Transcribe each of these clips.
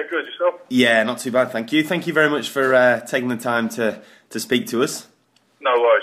good. Yourself? Yeah, not too bad, thank you. Thank you very much for taking the time to speak to us. No worries.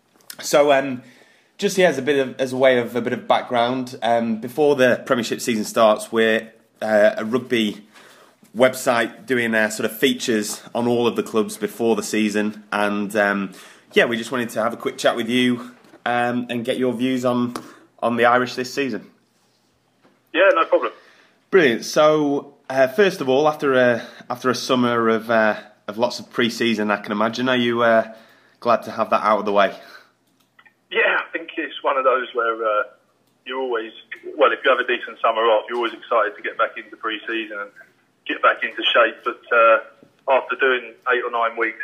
So, just as a way of a bit of background, before the Premiership season starts, we're a rugby website doing sort of features on all of the clubs before the season, and we just wanted to have a quick chat with you and get your views on the Irish this season. Yeah, no problem. Brilliant. So, first of all, after a summer of lots of pre-season, I can imagine, are you glad to have that out of the way? Yeah, I think it's one of those where you're always, well, if you have a decent summer off, you're always excited to get back into pre-season and get back into shape. But after doing 8 or 9 weeks,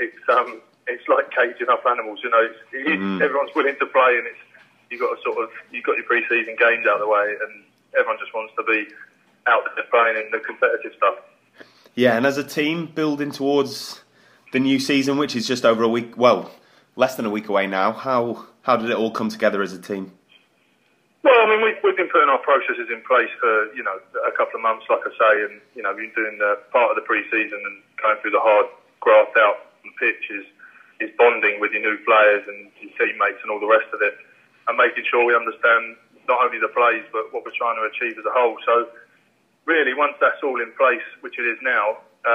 it's like caging up animals. You know, everyone's willing to play, and you've got your pre-season games out of the way, and everyone just wants to be out there playing in the competitive stuff. Yeah, and as a team building towards the new season, which is just over a week, well, less than a week away now, how did it all come together as a team? Well, I mean, we've been putting our processes in place for, a couple of months, like I say, and, been doing part of the pre-season and going through the hard graft out on the pitch is bonding with your new players and your teammates and all the rest of it, and making sure we understand not only the plays, but what we're trying to achieve as a whole. So, really, once that's all in place, which it is now,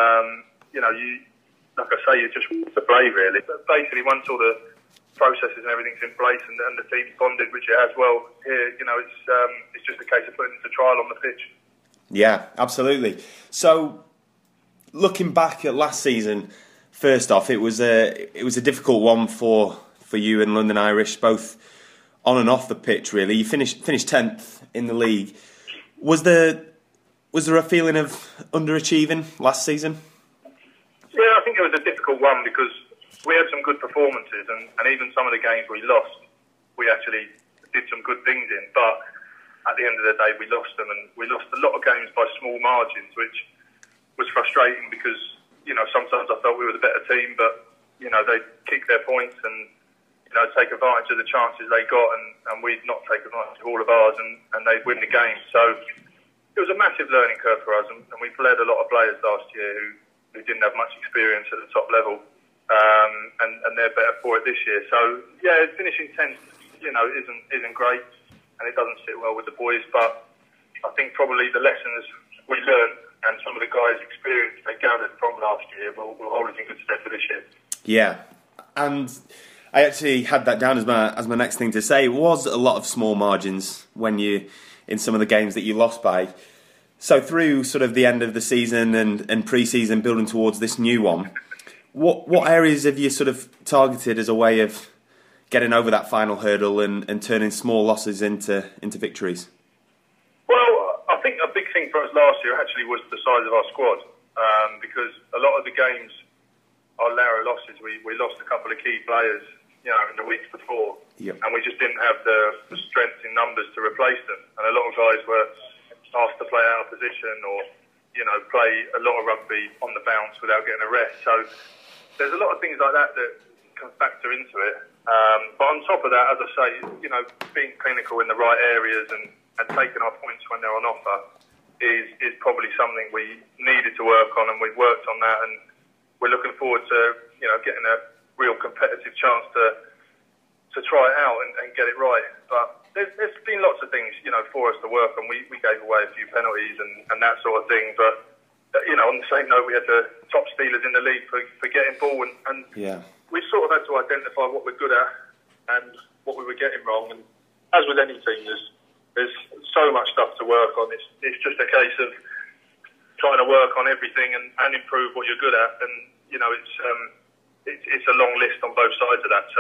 you, like I say, you just want to play, really. But basically, once all the processes and everything's in place and the team's bonded, which it has well here, it's just a case of putting it to trial on the pitch. Yeah, absolutely. So, looking back at last season, first off, it was a difficult one for you and London Irish, both on and off the pitch, really. You finished 10th in the league. Was there a feeling of underachieving last season? Yeah, I think it was a difficult one because we had some good performances, and even some of the games we lost, we actually did some good things in. But at the end of the day, we lost them, and we lost a lot of games by small margins, which was frustrating because, sometimes I felt we were the better team, but, they kick their points and, take advantage of the chances they got, and we'd not take advantage of all of ours, and they'd win the game. So it was a massive learning curve for us, and we've led a lot of players last year who didn't have much experience at the top level. And they're better for it this year. So yeah, finishing 10th, isn't great, and it doesn't sit well with the boys. But I think probably the lessons we learned and some of the guys' experience they gathered from last year will hold us in good stead for this year. Yeah, and I actually had that down as my next thing to say. It was a lot of small margins when you in some of the games that you lost by. So through sort of the end of the season and pre-season, building towards this new one. What areas have you sort of targeted as a way of getting over that final hurdle and turning small losses into victories? Well, I think a big thing for us last year actually was the size of our squad, because a lot of the games, our narrow losses, we lost a couple of key players, in the weeks before, and we just didn't have the strength in numbers to replace them, and a lot of guys were asked to play out of position or, play a lot of rugby on the bounce without getting a rest. So there's a lot of things like that can factor into it. But on top of that, as I say, being clinical in the right areas and taking our points when they're on offer is probably something we needed to work on, and we've worked on that, and we're looking forward to, getting a real competitive chance to try it out and get it right. But there's been lots of things, for us to work on. We gave away a few penalties and that sort of thing, but on the same note, we had the top stealers in the league for getting ball, and we sort of had to identify what we're good at and what we were getting wrong. And as with any team, there's so much stuff to work on. It's just a case of trying to work on everything and improve what you're good at. And it's a long list on both sides of that. So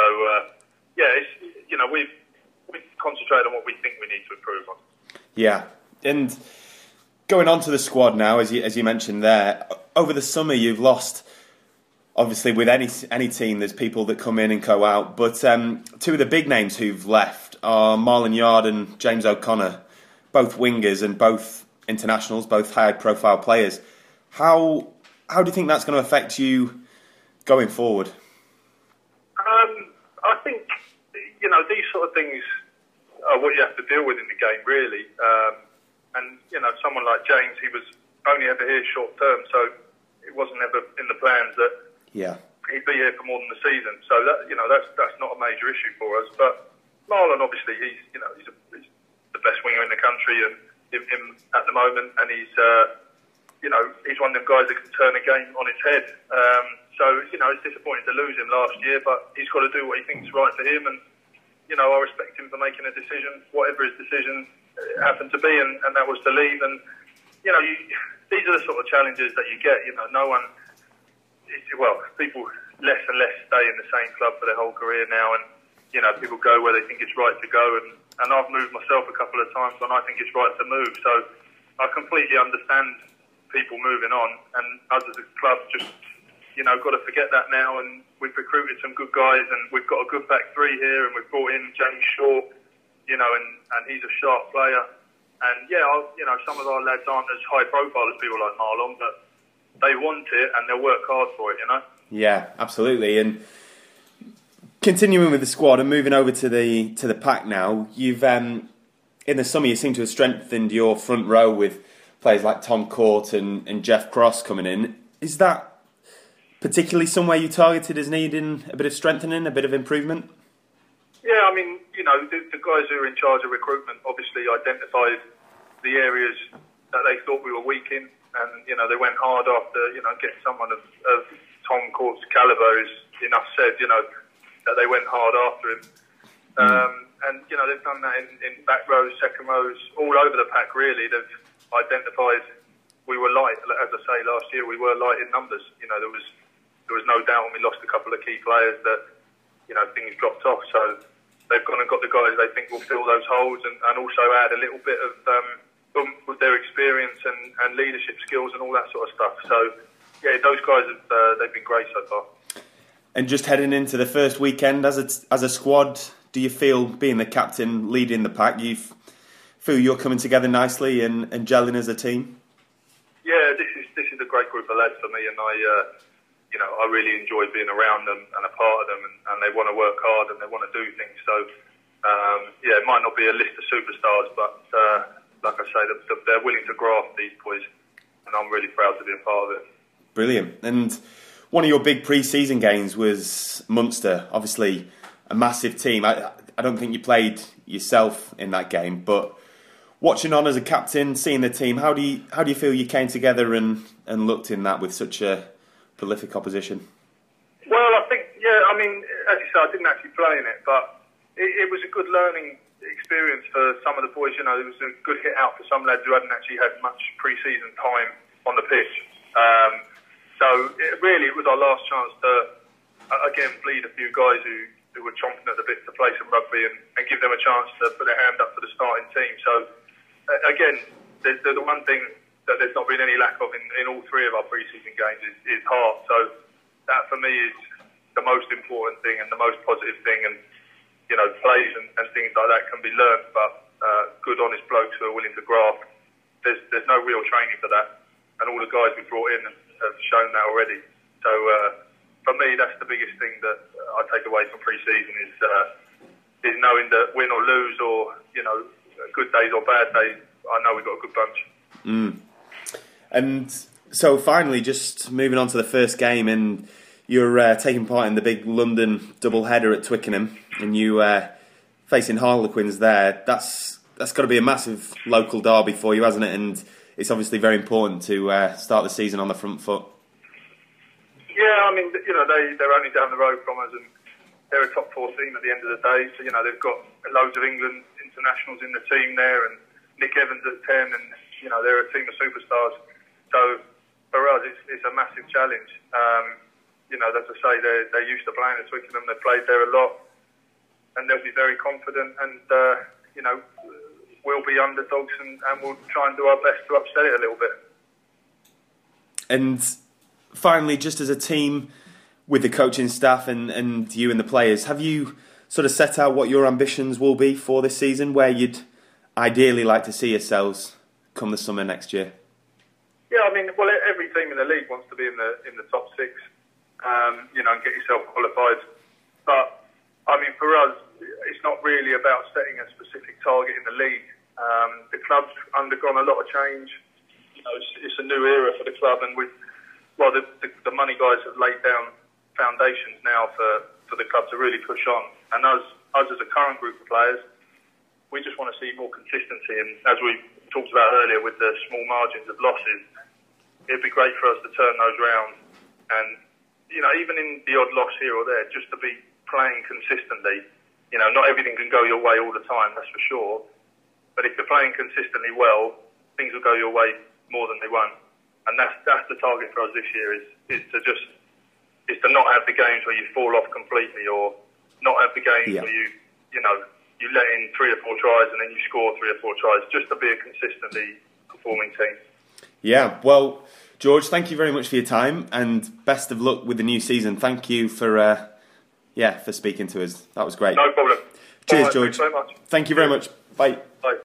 we've concentrated on what we think we need to improve on. Yeah, and going on to the squad now, as you mentioned there, over the summer you've lost, obviously with any team there's people that come in and go out, but two of the big names who've left are Marlon Yard and James O'Connor, both wingers and both internationals, both high profile players. How do you think that's going to affect you going forward? I think, these sort of things are what you have to deal with in the game, really. And, someone like James, he was only ever here short term, so it wasn't ever in the plans that he'd be here for more than the season. So that that's not a major issue for us. But Marlon, obviously, he's the best winger in the country, and him at the moment, and he's one of them guys that can turn a game on its head. So it's disappointing to lose him last year, but he's got to do what he thinks is right for him, and I respect him for making a decision, whatever his decision happened to be, and that was to leave. And these are the sort of challenges that you get. No one, people less and less stay in the same club for their whole career now, and people go where they think it's right to go. And I've moved myself a couple of times when I think it's right to move. So I completely understand people moving on, and us as a club just got to forget that now. And we've recruited some good guys, and we've got a good back three here, and we've brought in James Shaw, and he's a sharp player. And some of our lads aren't as high profile as people like Marlon, but they want it and they'll work hard for it. Yeah, absolutely. And continuing with the squad and moving over to the pack now, you've in the summer you seem to have strengthened your front row with players like Tom Court and Jeff Cross coming in. Is that particularly somewhere you targeted as needing a bit of strengthening, a bit of improvement? Yeah, I mean, the guys who are in charge of recruitment obviously identified the areas that they thought we were weak in, and they went hard after getting someone of Tom Court's calibre is enough said. That they went hard after him, and they've done that in back rows, second rows, all over the pack. Really, they've identified we were light. As I say, last year we were light in numbers. There was no doubt when we lost a couple of key players that things dropped off. So they've gone and got the guys they think will fill those holes, and also add a little bit of with their experience and leadership skills and all that sort of stuff. So yeah, those guys they've been great so far. And just heading into the first weekend as a squad, do you feel, being the captain, leading the pack, you feel you're coming together nicely and gelling as a team? Yeah, this is a great group of lads for me, and I really enjoy being around them and a part of them, and they want to work hard and they want to do things. So it might not be a list of superstars, but like I say, they're willing to graft these boys, and I'm really proud to be a part of it. Brilliant. And one of your big pre-season games was Munster, obviously a massive team. I don't think you played yourself in that game, but watching on as a captain, seeing the team, how do you feel you came together and looked in that with such a prolific opposition? Well, I think, I mean, as you said, I didn't actually play in it, but it was a good learning experience for some of the boys. It was a good hit out for some lads who hadn't actually had much pre-season time on the pitch. So it was our last chance to, again, bleed a few guys who were chomping at the bit to play some rugby and give them a chance to put their hand up for the starting team. So, again, the one thing that there's not been any lack of in all three of our pre-season games is heart. So that, for me, is the most important thing and the most positive thing. And, plays and things like that can be learned, but good, honest blokes who are willing to graft, there's no real training for that. And all the guys we brought in have shown that already. So for me, that's the biggest thing that I take away from pre-season is knowing that win or lose, or good days or bad days, I know we've got a good bunch. And so finally, just moving on to the first game, and you're taking part in the big London double-header at Twickenham, and you facing Harlequins there. That's got to be a massive local derby for you, hasn't it? And it's obviously very important to start the season on the front foot. Yeah, I mean, they're only down the road from us, and they're a top 4 team at the end of the day. So, they've got loads of England internationals in the team there, and Nick Evans at 10, and, they're a team of superstars. So, for us, it's a massive challenge. As I say, they're used to playing at Twickenham. They've played there a lot, and they'll be very confident, and, we'll be underdogs, and we'll try and do our best to upset it a little bit. And finally, just as a team, with the coaching staff and you and the players, have you sort of set out what your ambitions will be for this season, where you'd ideally like to see yourselves come the summer next year? Yeah, I mean, well, every team in the league wants to be in the top 6, and get yourself qualified. But, I mean, for us, it's not really about setting a specific target in the league. The club's undergone a lot of change. it's a new era for the club, and the money guys have laid down foundations now for the club to really push on. And us as a current group of players, we just want to see more consistency. And as we talked about earlier, with the small margins of losses, it'd be great for us to turn those round. And even in the odd loss here or there, just to be playing consistently. Not everything can go your way all the time, that's for sure. But if you're playing consistently well, things will go your way more than they won't. And that's the target for us this year, is to not have the games where you fall off completely, or not have the games where you let in 3 or 4 tries and then you score 3 or 4 tries, just to be a consistently performing team. Yeah, well, George, thank you very much for your time, and best of luck with the new season. Thank you for speaking to us. That was great. No problem. Cheers, George. Thanks so much. Thank you very much. Bye.